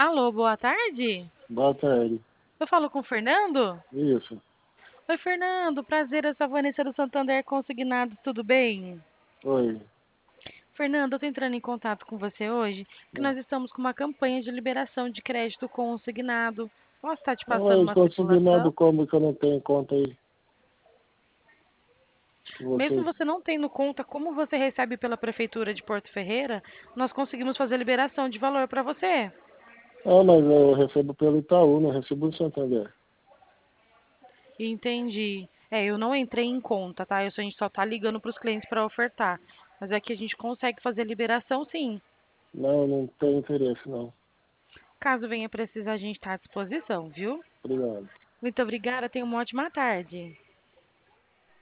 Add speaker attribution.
Speaker 1: Alô, boa tarde.
Speaker 2: Boa tarde.
Speaker 1: Eu falo com o Fernando?
Speaker 2: Isso.
Speaker 1: Oi, Fernando. Prazer, eu sou a Vanessa do Santander Consignados, tudo bem?
Speaker 2: Oi.
Speaker 1: Fernando, eu tô entrando em contato com você hoje, porque nós estamos com uma campanha de liberação de crédito consignado. Posso estar te passando
Speaker 2: Mas
Speaker 1: uma
Speaker 2: consignado
Speaker 1: simulação?
Speaker 2: como que eu não tenho conta aí com
Speaker 1: Mesmo
Speaker 2: vocês?
Speaker 1: você não tendo conta, como você recebe pela Prefeitura de Porto Ferreira, nós conseguimos fazer liberação de valor para você.
Speaker 2: Ah, mas eu recebo pelo Itaú, não recebo do Santander.
Speaker 1: Entendi. Eu não entrei em conta, tá? A gente só tá ligando para os clientes para ofertar. Mas é que a gente consegue fazer liberação, sim.
Speaker 2: Não, não tenho interesse, não.
Speaker 1: Caso venha precisar, a gente está à disposição, viu?
Speaker 2: Obrigado.
Speaker 1: Muito obrigada, tenha uma ótima tarde.